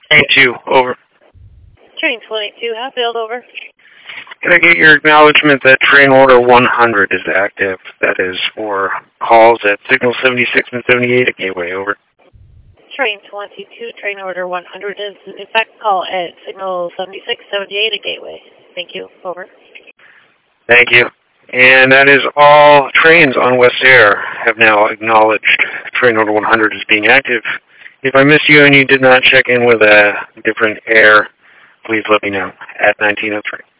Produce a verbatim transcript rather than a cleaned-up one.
twenty-two, over. Train twenty-two, Hatfield, over. Can I get your acknowledgement that train order one hundred is active? That is for calls at signal seventy-six and seventy-eight at Gateway, over. Train twenty-two, train order one hundred is in fact call at signal seventy-six, seventy-eight at Gateway. Thank you, over. Thank you. And that is all trains on West Air have now acknowledged train order one hundred as being active. If I missed you and you did not check in with a different air, please let me know at nineteen oh three.